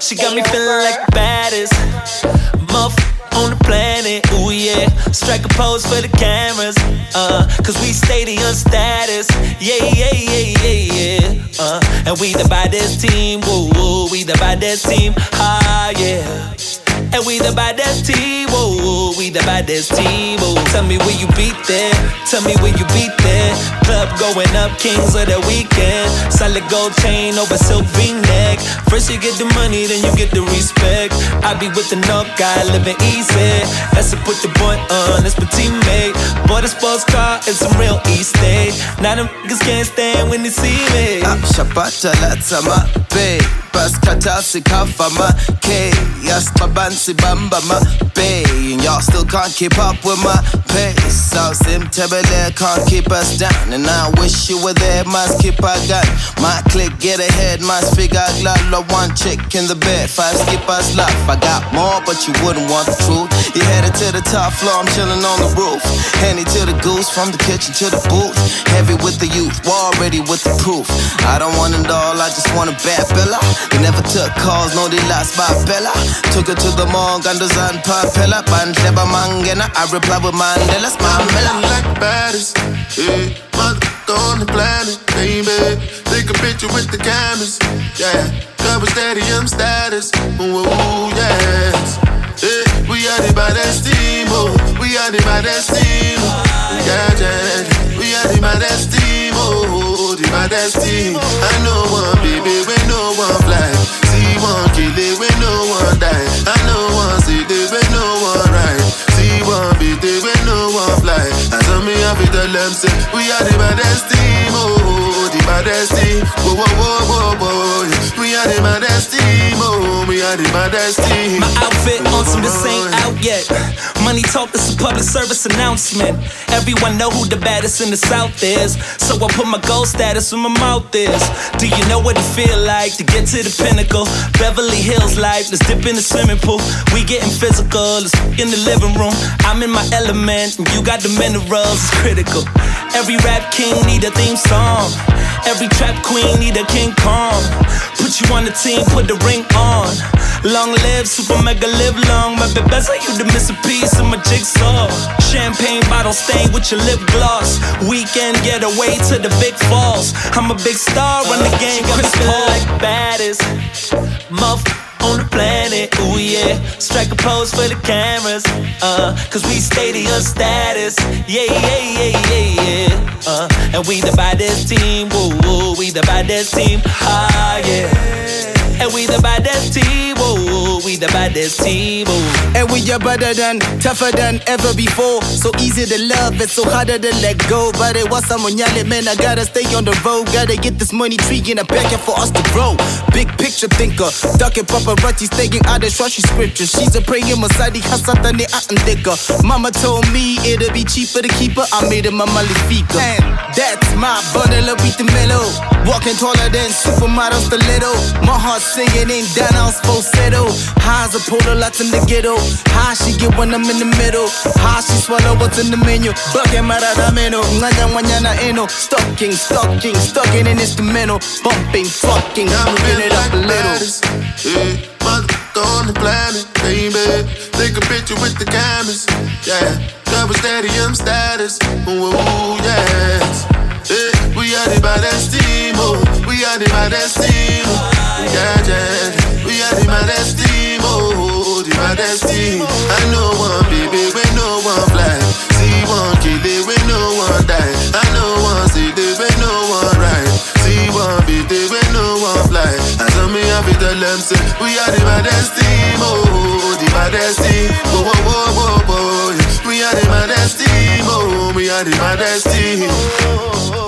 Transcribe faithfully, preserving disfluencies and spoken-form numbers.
She got me feeling like the baddest motherfucker on the planet, ooh yeah. Strike a pose for the cameras, uh, cause we stadium status, yeah, yeah, yeah, yeah, yeah, uh, and we the baddest team, woo, woo, we the baddest team, ah, yeah. And we the baddest team, whoa, we the baddest team, whoa. Tell me where you beat there, tell me where you beat there. Club going up, kings of the weekend. Solid gold chain over silk V-neck. First you get the money, then you get the respect. I be with the knock guy, living easy. That's to put the boy on, that's my teammate. Bought a sports car and some real estate. Now them niggas can't stand when they see me. I'm Shabata Latsama, babe. Bas katasi kafa ma K. Yes, my bansi bamba ma bay. And y'all still can't keep up with my pace. So sim tebele can't keep us down. And I wish you were there, must keep our gun. My click get ahead, must figure glad. One chick in the bed, five skip us laugh. I got more, but you wouldn't want the truth. You headed to the top floor, I'm chilling on the roof. Henny to the goose, from the kitchen to the booth. Heavy with the youth, war ready with the proof. I don't want it all, I just want a bad fella. They never took calls, no they lost by Bella. Took her to the mall, Gandos and Papella. Bandleba Mangena, I reply with Mandela's Mamela. Like the baddest, yeah. Mother on the planet, baby. Take a picture with the cameras, yeah. Cover stadium status, ooh, ooh, yes. Yeah, we are the baddest team, oh. We are the baddest team, yeah, yeah. We are the baddest team, oh. The baddest team. I know one baby, we know one fly. See one kill it, we know one die. I know one see it, we know one ride. See one beat it, we know one fly. And some me have to tell them say we are the baddest team, oh. The baddest team, whoa, whoa, whoa, whoa, whoa. We are the baddest team, oh. We are the baddest team. My outfit on some this ain't out yet. Money talk, this a public service announcement. Everyone know who the baddest in the South is. So I put my gold status where my mouth is. Do you know what it feel like to get to the pinnacle? Beverly Hills life, let's dip in the swimming pool. We getting physical, let's in the living room. I'm in my element, and you got the minerals, it's critical. Every rap king need a theme song. Every trap queen need a King Kong. Put you on the team, put the ring on. Long live, super mega live long. My best are you the missing piece of my jigsaw. Champagne bottle stained with your lip gloss. Weekend getaway to the big falls. I'm a big star, run the game, got Chris Paul like baddest motherfucker on the planet, ooh yeah. Strike a pose for the cameras, uh, cause we stadium status, yeah, yeah, yeah, yeah, yeah, uh, and we the baddest team, woo, woo, we the baddest team, ah, yeah. And we the baddest team, woo, we the baddest team, woo. And we are better than, tougher than ever before. So easy to love, it's so harder to let go. But it was someone yelling, man, I gotta stay on the road. Gotta get this money tree in a packet for us to grow. Big picture thinker, ducking paparazzi, staying out of trashy scripture. She's a praying Masadi Hasatane Atandika. Mama told me it'll be cheaper to keep her. I made it my Malifika. And that's my bundle of beat the mellow. Walking taller than supermodels, the little. My heart singing in down house falsetto. Highs a polar lots in the ghetto. High she get when I'm in the middle. High she swallow what's in the menu. Bucking maradameno, nganya wanyana eno. Stalking, stalking, stalking in instrumental. Bumping, fucking, spin it up a little. Yeah, mother on the planet, baby. Take a picture with the cameras, yeah. Cover stadium status, ooh, ooh, yes. Yeah, we are the baddest team, oh. We are the baddest team, yeah, yeah. We are the baddest team, oh. The baddest team. I know one baby, we know one fly. See one kill it, we know one die. I know one see it, we know one ride. See one beat it, we know one fly. And some me have to tell them say we are the baddest team, oh. The baddest team, whoa, whoa, whoa, whoa, whoa. We are the baddest team, oh. We are the baddest team.